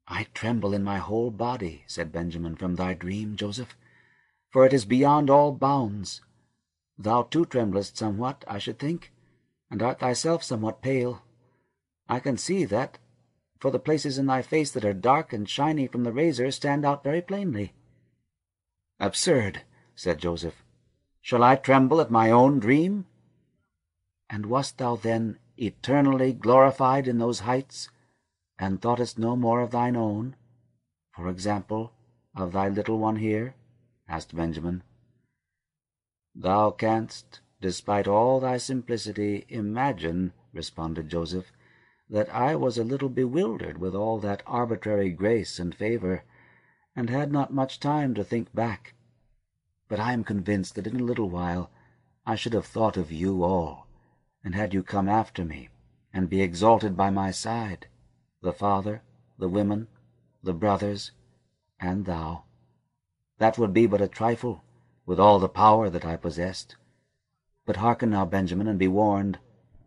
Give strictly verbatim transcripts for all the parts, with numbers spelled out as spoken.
"I tremble in my whole body," said Benjamin, "from thy dream, Joseph, for it is beyond all bounds. Thou too tremblest somewhat, I should think, and art thyself somewhat pale. I can see that, for the places in thy face that are dark and shiny from the razor stand out very plainly." "Absurd," said Joseph. "Shall I tremble at my own dream?" "And wast thou then eternally glorified in those heights, and thoughtest no more of thine own, for example, of thy little one here?" asked Benjamin. "Thou canst, despite all thy simplicity, imagine," responded Joseph, "that I was a little bewildered with all that arbitrary grace and favor, and had not much time to think back. But I am convinced that in a little while I should have thought of you all, and had you come after me, and be exalted by my side, the father, the women, the brothers, and thou. That would be but a trifle, with all the power that I possessed. But hearken now, Benjamin, and be warned.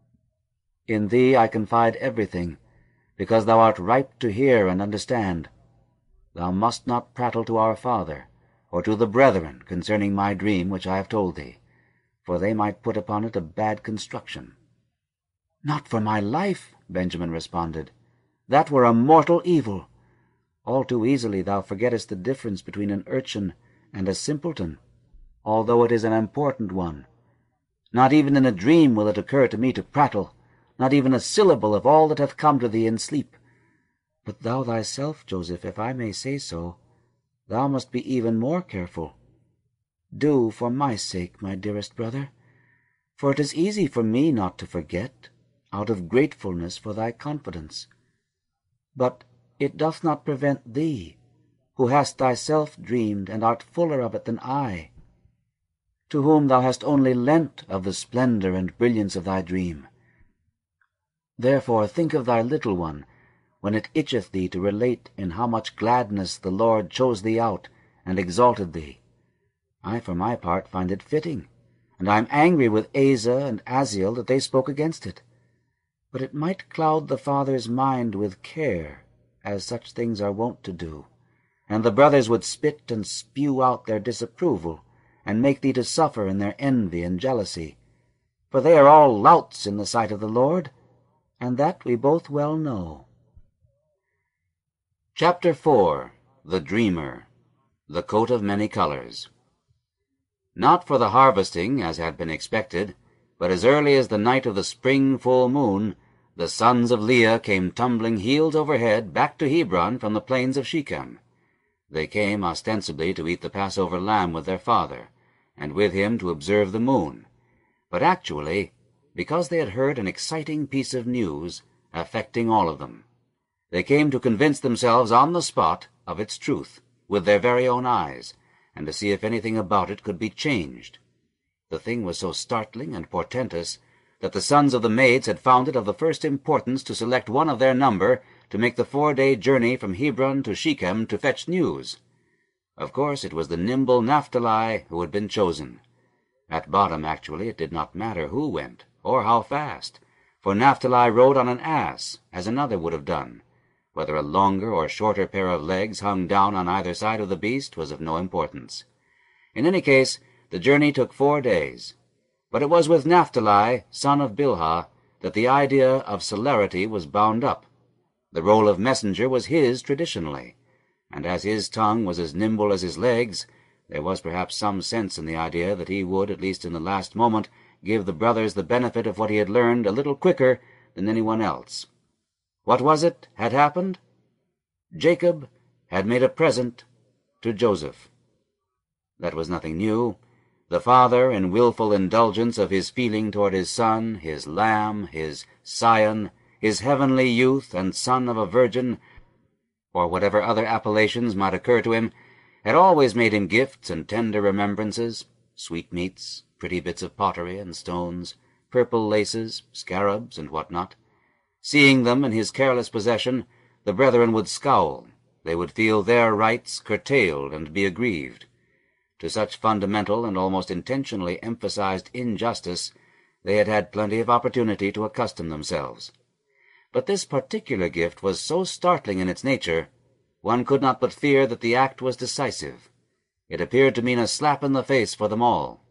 In thee I confide everything, because thou art ripe to hear and understand. Thou must not prattle to our father, or to the brethren concerning my dream which I have told thee, for they might put upon it a bad construction." "Not for my life," Benjamin responded. "That were a mortal evil. All too easily thou forgettest the difference between an urchin and a simpleton, although it is an important one. Not even in a dream will it occur to me to prattle, not even a syllable of all that hath come to thee in sleep. But thou thyself, Joseph, if I may say so, thou must be even more careful. Do for my sake, my dearest brother, for it is easy for me not to forget, out of gratefulness for thy confidence. But it doth not prevent thee, who hast thyself dreamed, and art fuller of it than I, to whom thou hast only lent of the splendor and brilliance of thy dream. Therefore think of thy little one, when it itcheth thee to relate in how much gladness the Lord chose thee out and exalted thee. I, for my part, find it fitting, and I am angry with Asa and Aziel that they spoke against it. But it might cloud the father's mind with care, as such things are wont to do, and the brothers would spit and spew out their disapproval, and make thee to suffer in their envy and jealousy. For they are all louts in the sight of the Lord, and that we both well know." Chapter four. The Dreamer. The Coat of Many Colors. Not for the harvesting, as had been expected, but as early as the night of the spring full moon, the sons of Leah came tumbling heels over head back to Hebron from the plains of Shechem. They came ostensibly to eat the Passover lamb with their father, and with him to observe the moon, but actually because they had heard an exciting piece of news affecting all of them. They came to convince themselves on the spot of its truth, with their very own eyes, and to see if anything about it could be changed. The thing was so startling and portentous that the sons of the maids had found it of the first importance to select one of their number to make the four-day journey from Hebron to Shechem to fetch news. Of course, it was the nimble Naphtali who had been chosen. At bottom, actually, it did not matter who went, or how fast, for Naphtali rode on an ass, as another would have done. Whether a longer or shorter pair of legs hung down on either side of the beast was of no importance. In any case, the journey took four days. But it was with Naphtali, son of Bilhah, that the idea of celerity was bound up. The role of messenger was his traditionally, and as his tongue was as nimble as his legs, there was perhaps some sense in the idea that he would, at least in the last moment, give the brothers the benefit of what he had learned a little quicker than anyone else. What was it had happened? Jacob had made a present to Joseph. That was nothing new. The father, in wilful indulgence of his feeling toward his son, his lamb, his scion, his heavenly youth and son of a virgin, or whatever other appellations might occur to him, had always made him gifts and tender remembrances, sweetmeats, pretty bits of pottery and stones, purple laces, scarabs, and what not. Seeing them in his careless possession, the brethren would scowl. They would feel their rights curtailed and be aggrieved. To such fundamental and almost intentionally emphasized injustice they had had plenty of opportunity to accustom themselves. But this particular gift was so startling in its nature one could not but fear that the act was decisive. It appeared to mean a slap in the face for them all.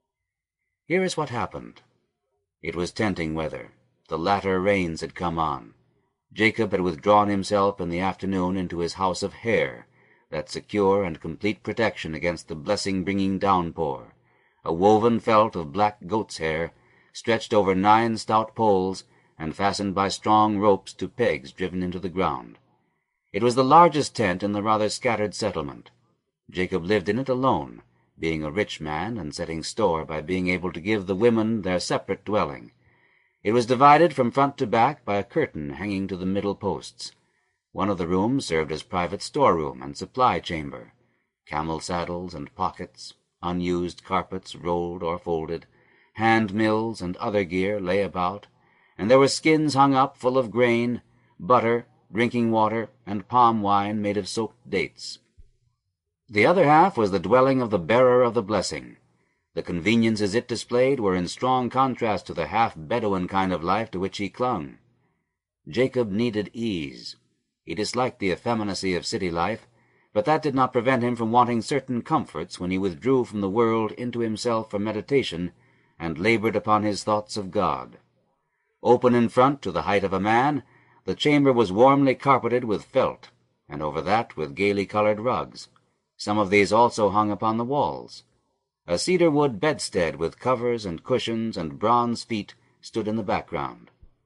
Here is what happened. It was tenting weather. The latter rains had come on. Jacob had withdrawn himself in the afternoon into his house of hair, that secure and complete protection against the blessing-bringing downpour, a woven felt of black goat's hair, stretched over nine stout poles and fastened by strong ropes to pegs driven into the ground. It was the largest tent in the rather scattered settlement. Jacob lived in it alone, being a rich man and setting store by being able to give the women their separate dwelling. It was divided from front to back by a curtain hanging to the middle posts. One of the rooms served as private storeroom and supply chamber. Camel saddles and pockets, unused carpets rolled or folded, hand mills and other gear lay about, and there were skins hung up full of grain, butter, drinking water, and palm wine made of soaked dates. The other half was the dwelling of the bearer of the blessing. The conveniences it displayed were in strong contrast to the half-Bedouin kind of life to which he clung. Jacob needed ease. He disliked the effeminacy of city life, but that did not prevent him from wanting certain comforts when he withdrew from the world into himself for meditation and labored upon his thoughts of God. Open in front to the height of a man, the chamber was warmly carpeted with felt, and over that with gaily colored rugs. Some of these also hung upon the walls. A cedar-wood bedstead with covers and cushions and bronze feet stood in the background.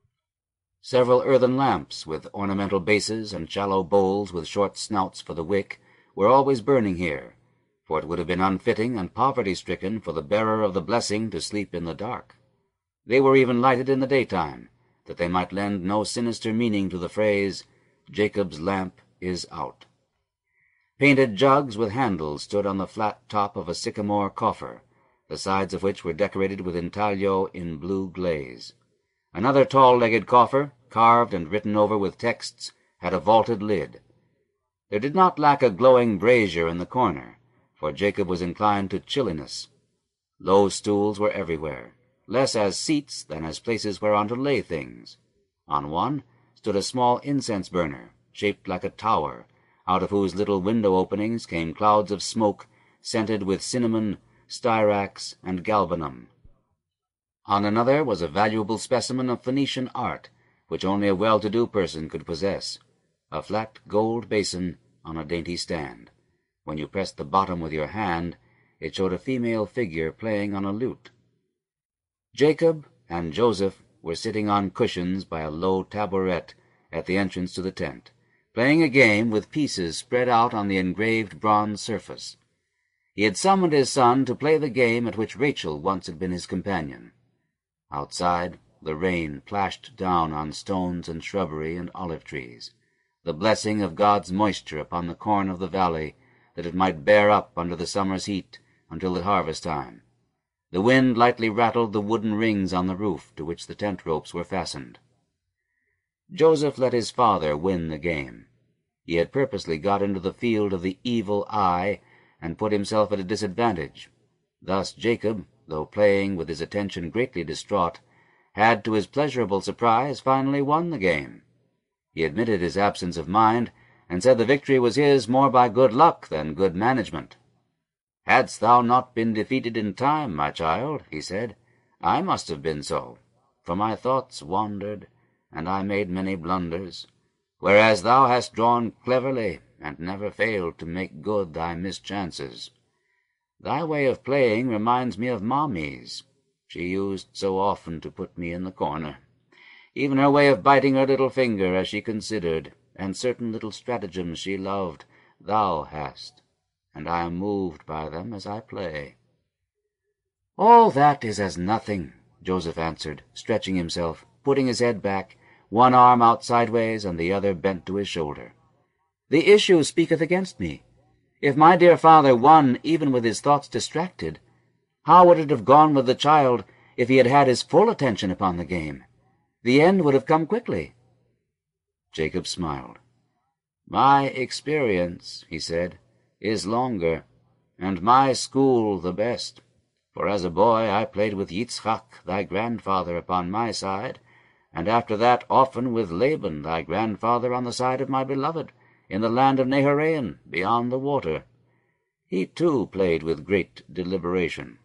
Several earthen lamps with ornamental bases and shallow bowls with short snouts for the wick were always burning here, for it would have been unfitting and poverty-stricken for the bearer of the blessing to sleep in the dark. They were even lighted in the daytime, that they might lend no sinister meaning to the phrase, "Jacob's lamp is out." Painted jugs with handles stood on the flat top of a sycamore coffer, the sides of which were decorated with intaglio in blue glaze. Another tall-legged coffer, carved and written over with texts, had a vaulted lid. There did not lack a glowing brazier in the corner, for Jacob was inclined to chilliness. Low stools were everywhere, less as seats than as places whereon to lay things. On one stood a small incense-burner, shaped like a tower, out of whose little window openings came clouds of smoke scented with cinnamon, styrax, and galbanum. On another was a valuable specimen of Phoenician art, which only a well-to-do person could possess, a flat gold basin on a dainty stand. When you pressed the bottom with your hand, it showed a female figure playing on a lute. Jacob and Joseph were sitting on cushions by a low taboret at the entrance to the tent, playing a game with pieces spread out on the engraved bronze surface. He had summoned his son to play the game at which Rachel once had been his companion. Outside, the rain plashed down on stones and shrubbery and olive trees, the blessing of God's moisture upon the corn of the valley, that it might bear up under the summer's heat until the harvest time. The wind lightly rattled the wooden rings on the roof to which the tent ropes were fastened. Joseph let his father win the game. He had purposely got into the field of the evil eye and put himself at a disadvantage. Thus Jacob, though playing with his attention greatly distraught, had, to his pleasurable surprise, finally won the game. He admitted his absence of mind, and said the victory was his more by good luck than good management. "Hadst thou not been defeated in time, my child," he said, "I must have been so, for my thoughts wandered, and I made many blunders, whereas thou hast drawn cleverly, and never failed to make good thy mischances. Thy way of playing reminds me of Mommy's. She used so often to put me in the corner. Even her way of biting her little finger as she considered, and certain little stratagems she loved, thou hast, and I am moved by them as I play." "All that is as nothing," Joseph answered, stretching himself, putting his head back, one arm out sideways and the other bent to his shoulder. "The issue speaketh against me. If my dear father won even with his thoughts distracted, how would it have gone with the child if he had had his full attention upon the game? The end would have come quickly." Jacob smiled. "My experience," he said, "is longer, and my school the best. For as a boy I played with Yitzchak, thy grandfather, upon my side, and after that often with Laban, thy grandfather, on the side of my beloved, in the land of Naharain, beyond the water. He too played with great deliberation.